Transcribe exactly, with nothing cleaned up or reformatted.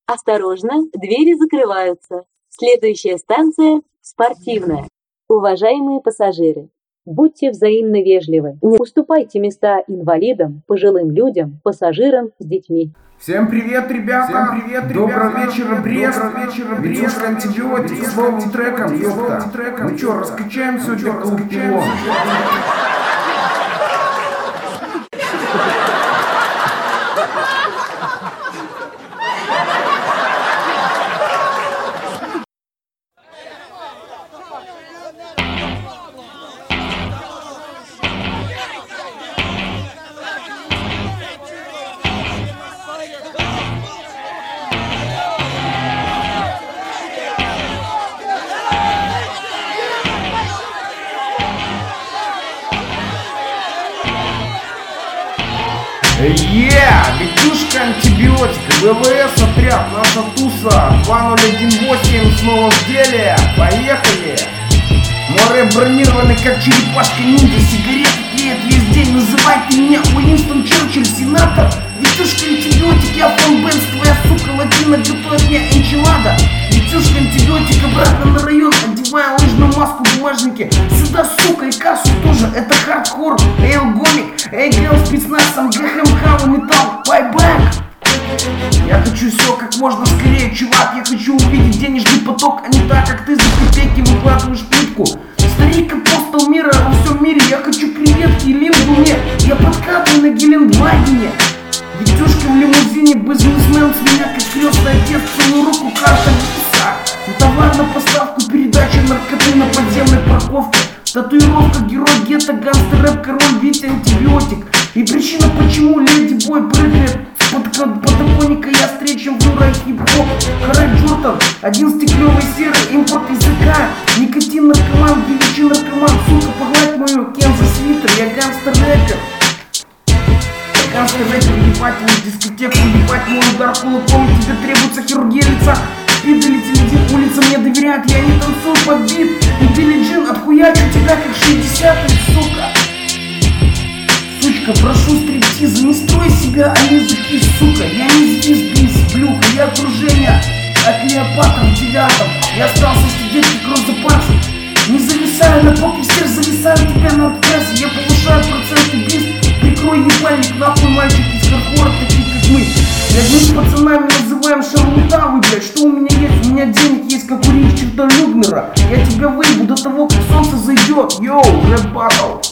Осторожно, двери закрываются. Следующая станция – спортивная. Уважаемые пассажиры, будьте взаимно вежливы. Не уступайте места инвалидам, пожилым людям, пассажирам с детьми. Всем привет, ребята! Всем привет, Доброго ребята. вечера, Брест! Доброго вечера, Брест! Витюшка Антибиотик с новым треком, ёпта! Ну чё, раскачаем сегодня клуб пилон? Yeah! Витюшка Антибиотик, ВВС отряд, наша туса, два ноль один восемь снова в деле, поехали! Море бронированы, как черепашка ниндзя, сигареты тлеют весь день, называй ты меня Уинстон Черчилль, сенатор. Витюшка Антибиотик, я фон Бенс, твоя сука латина готовит мне энчилада. Витюшка Антибиотик, обратно на район, одевая лыжную маску, бумажники. Сюда, сука, и кассу тоже, это хардкор. Эй, гомик, эй, грел, спецназ, МГХМХ, металл, байбэк. Я хочу все как можно скорее, чувак, я хочу увидеть денежный поток, а не так, как ты за копейки выкладываешь плитку. Старик апостол мира во всем мире, я хочу креветки и лингу мне, я подкатываю на Гелендвагене. Витюшка в лимузине, бизнесмен с меня как крестный отец, целую руку карта виса. Товар на поставку, передача наркоты на подземной парковке. Татуировка, герой гетто, гангстер, рэп, король, Витя Антибиотик. И причина, почему леди бой прыгает под подоконника, я встречен в Юра хип-хоп. Харай Джордан, один стеклевый серый, импорт языка. Никотин наркоман, величий наркоман, сука, погладь мою Кенза свитер, я гангстер рэпер. Гангстер рэпер, ебать мою дискотеку, ебать мой удар кулаком, тебе требуется хирургия лица. Спид или телевизор, улица мне доверяет, я не танцую под бит. И Билли Джин, отхуячу тебя как шестидесятый, сука. Сучка, прошу стриптиза, не строй себя, а языки, сука. Я не здесь, близ, блюха, я окружение от Клеопатра в девятом. Я остался сидеть как Роза Паркс. Не зависаю на попе, всех зависаю тебя на отказ. Я повышаю проценты бист. Прикрой ебальник, нахуй мальчики из хардкора, такие как мы. Одни пацанами называем шарлатаны, блядь. Что у меня есть? У меня денег есть, как у Ричарда Люгнера. Я тебя выебу до того, как солнце зайдет. Йоу, рэп баттл.